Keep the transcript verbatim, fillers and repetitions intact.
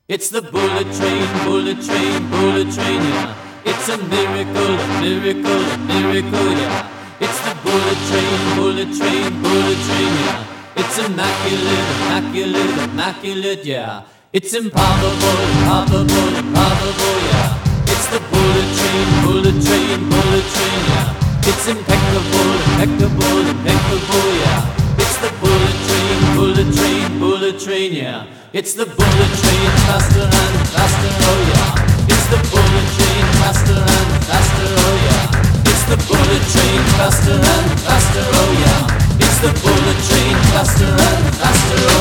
It's the bullet train, bullet train, bullet train, yeah. It's a miracle, a miracle, a miracle, yeah. It's the bullet train, bullet train, bullet train, yeah. It's immaculate, immaculate, immaculate, yeah. It's improbable, improbable, improbable, yeah. It's the bullet train, bullet train, bullet train, yeah. It's impeccable, impeccable, impeccable, yeah. It's the bullet train, bullet train, bullet train, yeah. It's the bullet train, faster and faster, oh yeah. It's the bullet train, faster and faster, oh yeah. It's the bullet train, faster and faster, oh yeah. It's the bullet train, faster and faster, oh yeah.